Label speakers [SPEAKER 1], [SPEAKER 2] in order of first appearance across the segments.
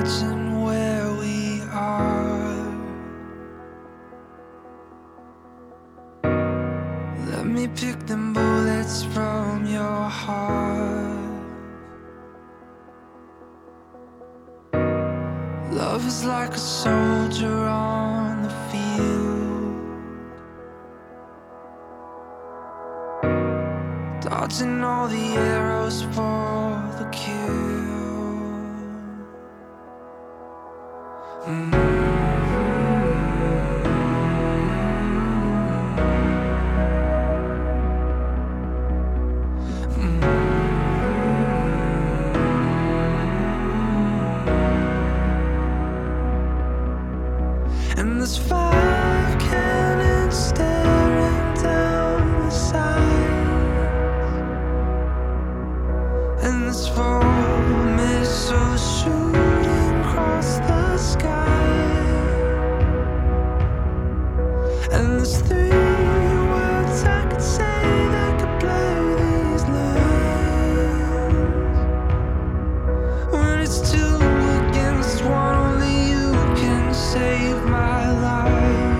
[SPEAKER 1] imagine where we are. Let me pick them bullets from your heart. Love is like a soldier on the field, dodging all the arrows for the kill. And there's 5 cannons staring down the sides, and there's 4 missiles shooting across the sky, and there's 3 words I could say that could blur these lines. When it's 2 against 1, only you can save my life.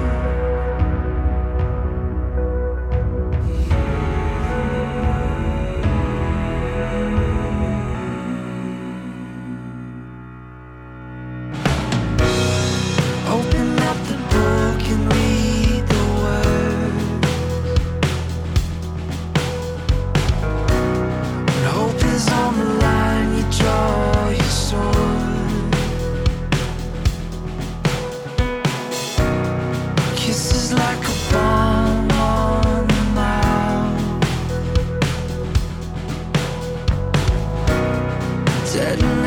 [SPEAKER 1] Open up the book and read the words. When hope is on the line, you draw your sword. Kisses like a bomb on the mouth, detonating